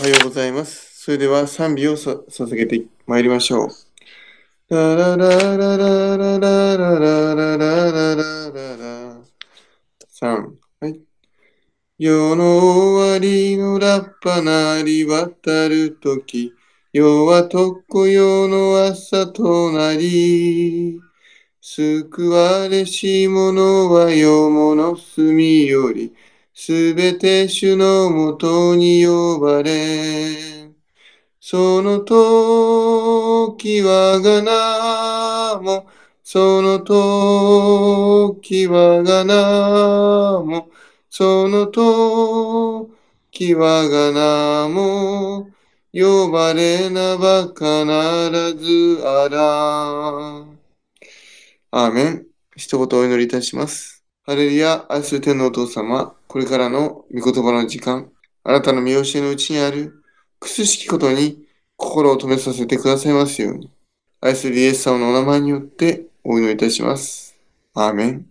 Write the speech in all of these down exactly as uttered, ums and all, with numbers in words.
はようございます。それでは賛美をさ捧げてまいりましょう。ララララララララララララララさん、はい。世の終わりのラッパなり渡るとき、世は常世の朝となり、救われし者は世もの隅より、すべて主のもとに呼ばれ、その時はがなも、その時はがなも、その時はがなも、呼ばれなば必ずあら。アーメン。一言お祈りいたします。ハレルヤ、愛する天のお父様、これからの御言葉の時間、あなたの見教えのうちにある、くすしきことに心を止めさせてくださいますように。愛するイエス様のお名前によってお祈りいたします。アーメン。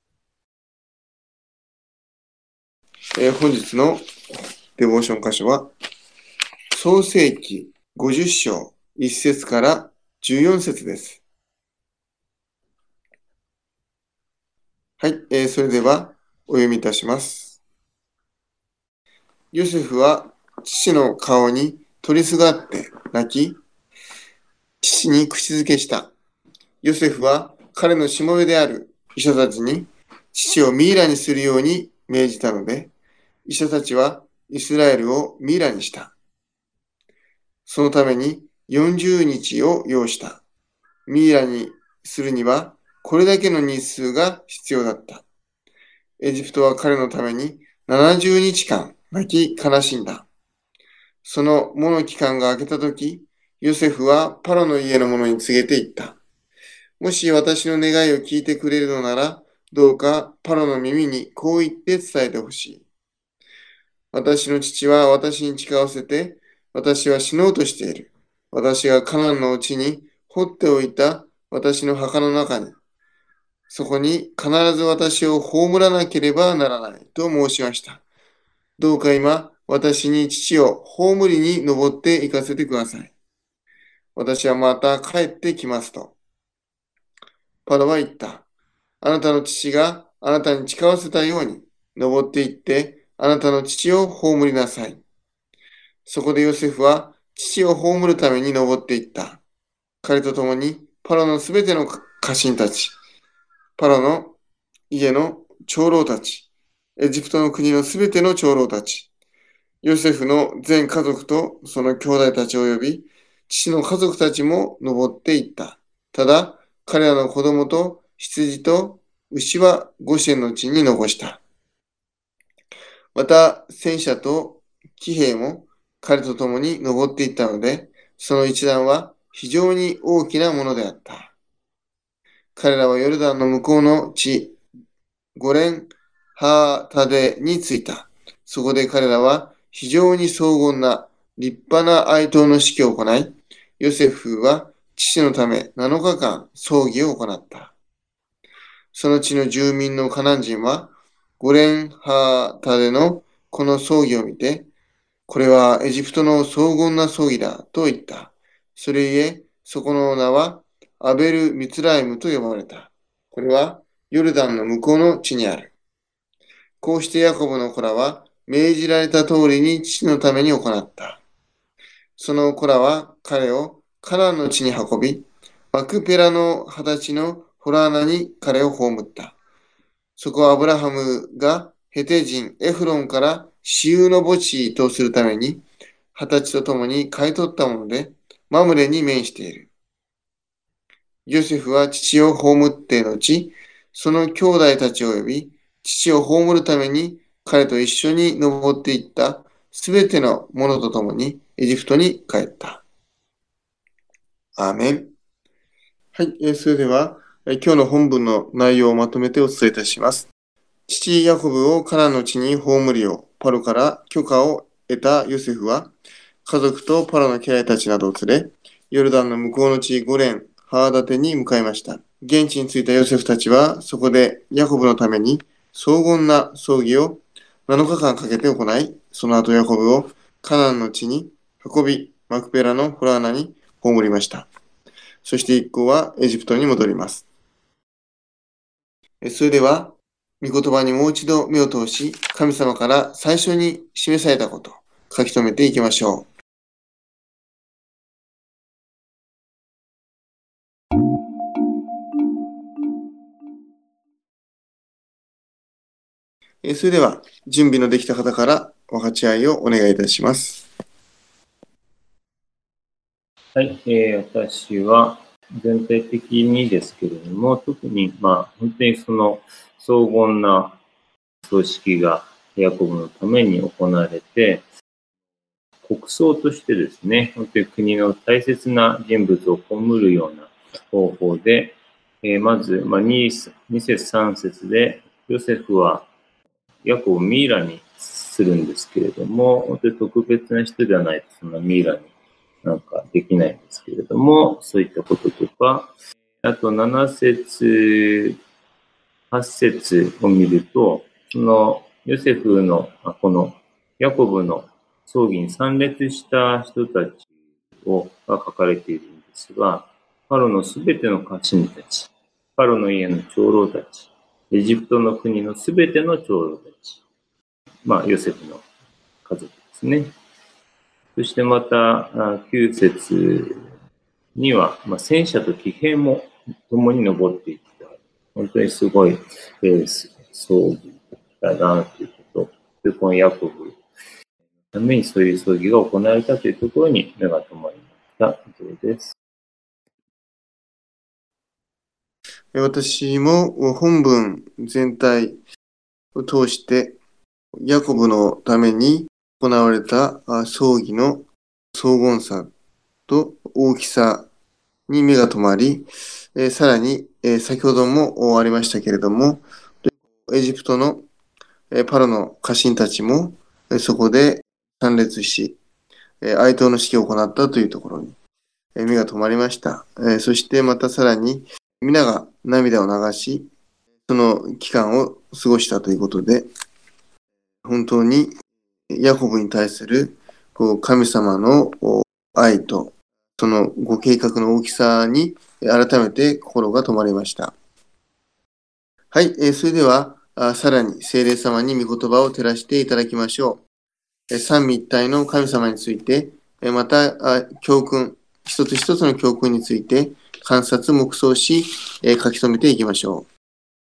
えー本日のデボーション箇所は、創世記ごじゅっ章いっ節からじゅうよん節です。はい、えーそれではお読みいたします。ヨセフは父の顔に取りすがって泣き、父に口づけした。ヨセフは彼のしもべである医者たちに父をミイラにするように命じたので、医者たちはイスラエルをミイラにした。そのためによんじゅうにちを要した。ミイラにするにはこれだけの日数が必要だった。エジプトは彼のためにななじゅうにちかん泣き悲しんだ。そのもの期間が明けたとき、ヨセフはパロの家の者に告げて言った。もし私の願いを聞いてくれるのなら、どうかパロの耳にこう言って伝えてほしい。私の父は私に誓わせて、私は死のうとしている。私がカナンのうちに掘っておいた私の墓の中に、そこに必ず私を葬らなければならないと申しました。どうか今、私に父を葬りに登って行かせてください。私はまた帰ってきますと。パロは言った。あなたの父があなたに誓わせたように、登って行って、あなたの父を葬りなさい。そこでヨセフは父を葬るために登って行った。彼と共にパロのすべての家臣たち、パロの家の長老たち、エジプトの国のすべての長老たち、ヨセフの全家族とその兄弟たちを呼び、父の家族たちも登って行った。ただ、彼らの子供と羊と牛はゴシェンの地に残した。また、戦車と騎兵も彼と共に登っていったので、その一団は非常に大きなものであった。彼らはヨルダンの向こうの地、ゴレンハータデに着いた。そこで彼らは非常に荘厳な立派な哀悼の式を行い、ヨセフは父のためなのかかん葬儀を行った。その地の住民のカナン人は、ゴレンハータデのこの葬儀を見て、これはエジプトの荘厳な葬儀だと言った。それゆえ、そこの名はアベル・ミツライムと呼ばれた。これはヨルダンの向こうの地にある。こうしてヤコブの子らは命じられた通りに父のために行った。その子らは彼をカナンの地に運び、マクペラの二十歳のホラーナに彼を葬った。そこはアブラハムがヘテ人エフロンから私有の墓地とするために、二十歳と共に買い取ったもので、マムレに面している。ヨセフは父を葬って後、その兄弟たちを呼び、父を葬るために彼と一緒に登っていったすべてのものと共にエジプトに帰った。アーメン。はい、えーそれでは、えー今日の本文の内容をまとめてお伝えいたします。父ヤコブをカナンの地に葬るよう、パロから許可を得たヨセフは、家族とパロの家来たちなどを連れ、ヨルダンの向こうの地ゴレン、ハーダテに向かいました。現地に着いたヨセフたちは、そこでヤコブのために荘厳な葬儀をなのかかんかけて行い、その後ヤコブをカナンの地に運び、マクペラのホラーナに葬りました。そして一行はエジプトに戻ります。それでは、御言葉にもう一度目を通し、神様から最初に示されたこと、書き留めていきましょう。それでは、準備のできた方から分かち合いをお願いいたします。 はい、えー、私は全体的にですけれども、特に、まあ、本当にその荘厳な葬式がヤコブのために行われて、国葬としてですね、本当に国の大切な人物を葬るような方法で、えー、まず、まあ、に節さん節で、ヨセフはヤコブをミイラにするんですけれども、本当に特別な人ではないと、そんなミイラになんかできないんですけれども、そういったこととか、あとなな節、はち節を見ると、そのヨセフの、このヤコブの葬儀に参列した人たちをが書かれているんですが、パロのすべての家臣たち、パロの家の長老たち、エジプトの国のすべての長老たち、まあ、ヨセフの家族ですね。そしてまた、きゅう節には、まあ、戦車と騎兵も共に登っていった。本当にすごい、えー、葬儀だなということ。で、このヤコブのためにそういう葬儀が行われたというところに目が留まりました。以上です。 私も本文全体を通して、ヤコブのために行われた葬儀の荘厳さと大きさに目が留まり、えー、さらに、えー、先ほどもありましたけれども、エジプトの、えー、パロの家臣たちも、えー、そこで参列し、えー、哀悼の式を行ったというところに、えー、目が留まりました。えー、そしてまたさらに、皆が涙を流し、その期間を過ごしたということで、本当にヤコブに対するこう神様の愛と、そのご計画の大きさに改めて心が止まりました。はい、えー、それではあさらに聖霊様に御言葉を照らしていただきましょう。えー、三位一体の神様について、えー、またあ教訓、一つ一つの教訓について観察、黙想し、えー、書き留めていきましょう。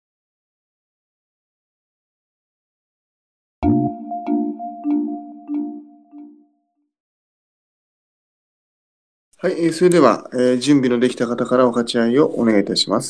はい、えー、それでは、えー、準備のできた方からお勝ち合いをお願いいたします。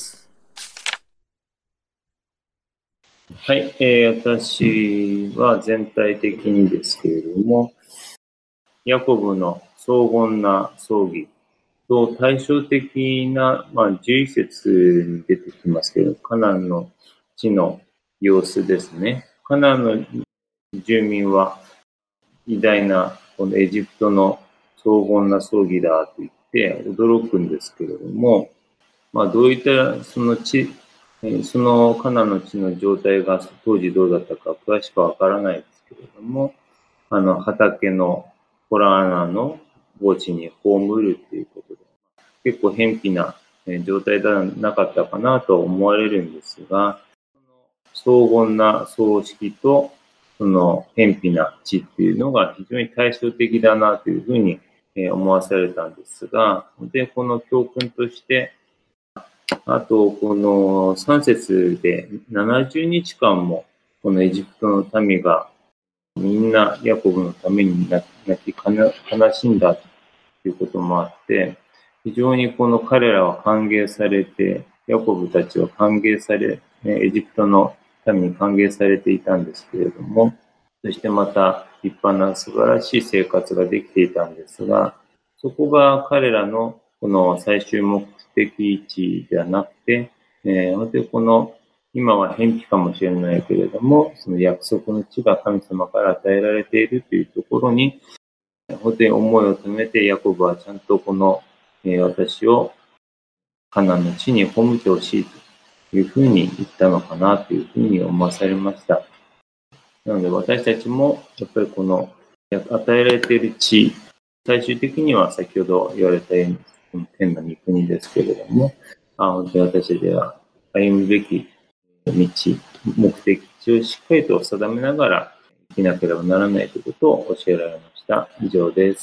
はい、えー、私は全体的にですけれども、ヤコブの荘厳な葬儀と対照的な、まあ、じゅういち節に出てきますけど、カナンの地の様子ですね。カナンの住民は偉大なこのエジプトの荘厳な葬儀だと言って驚くんですけれども、まあ、どういったその地、そのカナンの地の状態が当時どうだったか詳しくはわからないですけれども、あの畑のホラー穴の墓地に葬るということで、結構偏僻な状態ではなかったかなと思われるんですが、荘厳な葬式とその偏僻な地っていうのが非常に対照的だなというふうに思わされたんですが、で、この教訓として、あと、このさん節でななじゅうにちかんもこのエジプトの民がみんなヤコブのために泣き悲しんだということもあって、非常にこの彼らは歓迎されて、ヤコブたちは歓迎され、エジプトの民に歓迎されていたんですけれども、そしてまた立派な素晴らしい生活ができていたんですが、そこが彼らのこの最終目的地ではなくて、えー、本当にこの今は偏僻かもしれないけれども、その約束の地が神様から与えられているというところに、本当に思いを止めて、ヤコブはちゃんとこの、えー、私をカナンの地に葬ってほしいというふうに言ったのかなというふうに思わされました。なので私たちもやっぱりこの与えられている地、最終的には先ほど言われたように、この天の御国ですけれども、あ本当に私たちは歩むべき道、目的地をしっかりと定めながら生きなければならないということを教えられました。以上です。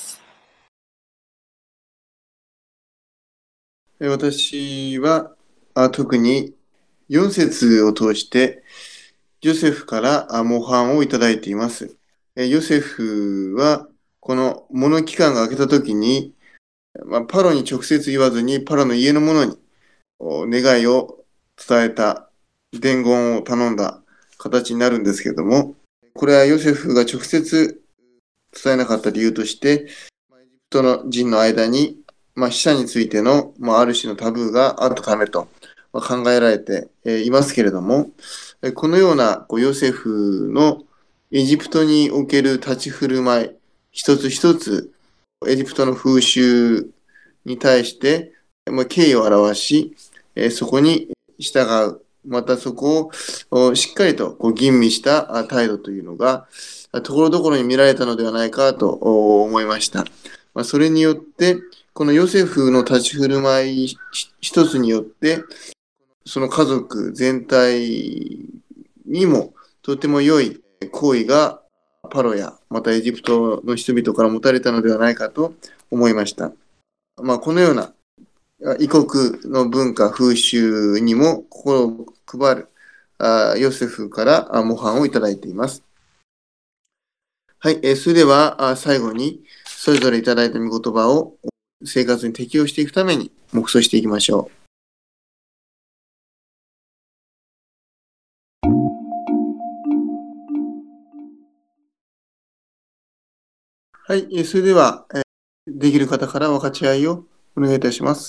私はあ特によん節を通してヨセフから模範をいただいています。ヨセフはこの物期間が明けたときに、まあ、パロに直接言わずにパロの家の者に願いを伝えた、伝言を頼んだ形になるんですけれども、これはヨセフが直接伝えなかった理由として、エジプトの人の間に、まあ、死者についての、まあ、ある種のタブーがあったためと考えられていますけれども、このようなこうヨセフのエジプトにおける立ち振る舞い、一つ一つエジプトの風習に対して、まあ、敬意を表し、そこに従う、またそこをしっかりとこう吟味した態度というのが、ところどころに見られたのではないかと思いました。まあ、それによって、このヨセフの立ち振る舞い一つによって、その家族全体にもとても良い行為がパロやまたエジプトの人々から持たれたのではないかと思いました。まあ、このような異国の文化風習にも心を配るヨセフから模範をいただいています。はい、それでは最後にそれぞれいただいた御言葉を生活に適用していくために黙想していきましょう。はい、それではできる方から分かち合いをお願いいたします。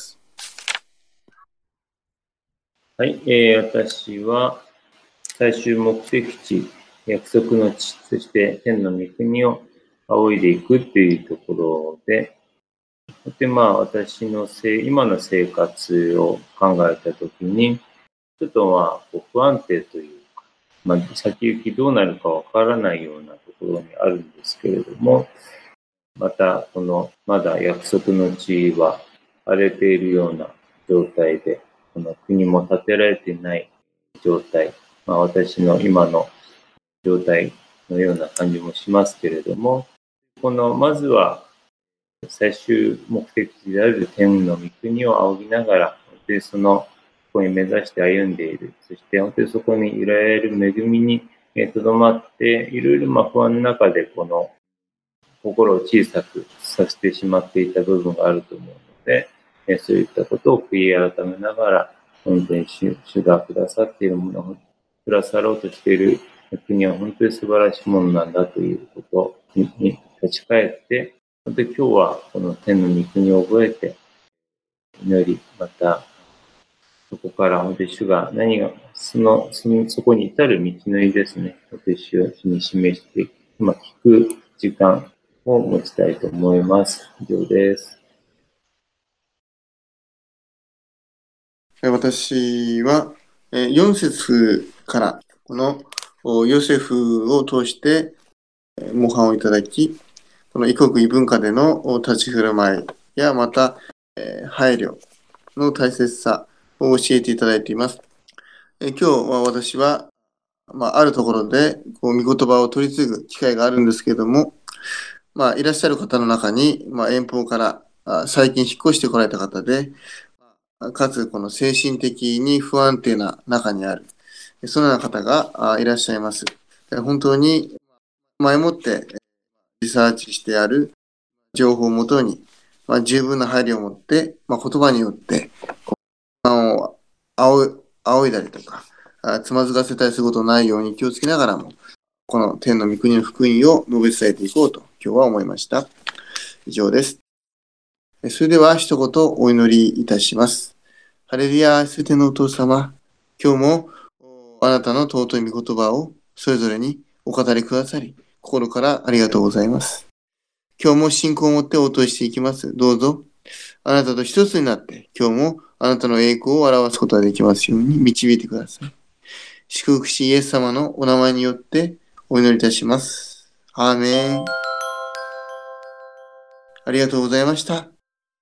はい、えー、私は最終目的地、約束の地、そして天の御国を仰いでいくというところで、でまあ私のせ今の生活を考えたときに、ちょっとまあ不安定というか、まあ、先行きどうなるかわからないようなところにあるんですけれども、またこのまだ約束の地は荒れているような状態で、この国も建てられていない状態、まあ、私の今の状態のような感じもしますけれども、このまずは最終目的地である天の御国を仰ぎながら、本当にそのここに目指して歩んでいる、そして本当にそこにいられる恵みにとどまって、いろいろまあ不安の中でこの心を小さくさせてしまっていた部分があると思うので、そういったことを悔い改めながら、本当に 主, 主がくださっているものをくださろうとしている国は本当に素晴らしいものなんだということに立ち返って、本当に今日はこの天の御国を覚えて祈り、またそこから本当に主が何がそのそのそこに至る道のりですね、私を主に示して、今聞く時間を持ちたいと思います。以上です。 私はよん節からこのヨセフを通して模範をいただき、この異国異文化での立ち振る舞いやまた配慮の大切さを教えていただいています。今日は私は、まあ、あるところでこう御言葉を取り継ぐ機会があるんですけれども、まあ、いらっしゃる方の中に、まあ、遠方から最近引っ越してこられた方で、かつこの精神的に不安定な中にある、そのような方がいらっしゃいます。本当に前もってリサーチしてある情報をもとに、まあ、十分な配慮を持って、まあ、言葉によって不安を仰いだりとか、つまずかせたりすることのないように気をつけながらも、この天の御国の福音を述べ伝えていこうと今日は思いました。以上です。それでは一言お祈りいたします。ハレルヤ、すべてのお父様、今日もあなたの尊い御言葉をそれぞれにお語りくださり、心からありがとうございます。今日も信仰を持って応答していきます。どうぞ、あなたと一つになって、今日もあなたの栄光を表すことができますように導いてください。祝福しイエス様のお名前によってお祈りいたします。アーメン。 ありがとうございました。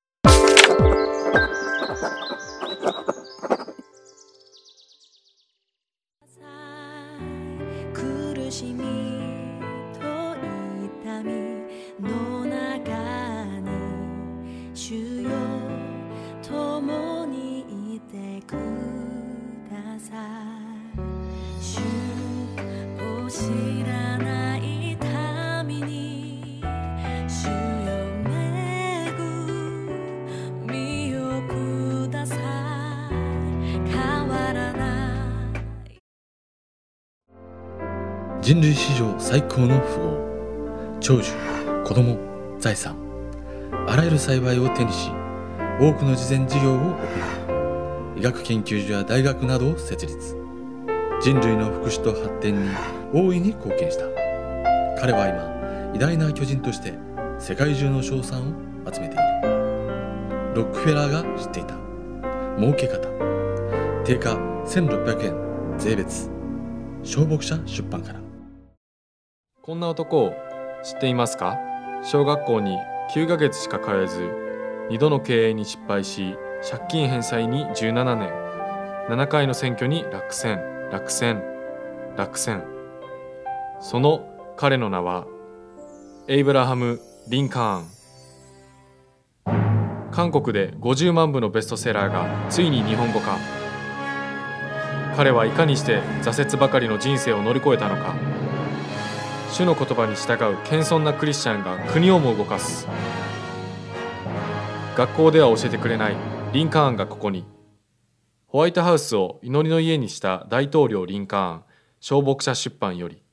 苦しみと痛みの中に主よ共にいてください。主を知らない民に主よ恵みをください。変わらない人類史上最高の富豪、長寿、子供、財産、あらゆる幸いを手にし、多くの慈善事業を行い、医学研究所や大学などを設立。人類の福祉と発展に大いに貢献した。彼は今、偉大な巨人として世界中の称賛を集めている。ロックフェラーが知っていた儲け方。定価せんろっぴゃくえん税別。小牧者出版から。 こんな男を知っていますか？小学校にきゅうかげつしか通えず、にどの経営に失敗し、借金返済にじゅうななねん、ななかいの選挙に落選、落選、落選。その彼の名はエイブラハム・リンカーン。韓国でごじゅうまんぶのベストセラーがついに日本語化。彼はいかにして挫折ばかりの人生を乗り越えたのか。主の言葉に従う謙遜なクリスチャンが国をも動かす。学校では教えてくれないリンカーンがここに。ホワイトハウスを祈りの家にした大統領リンカーン、小牧者出版より。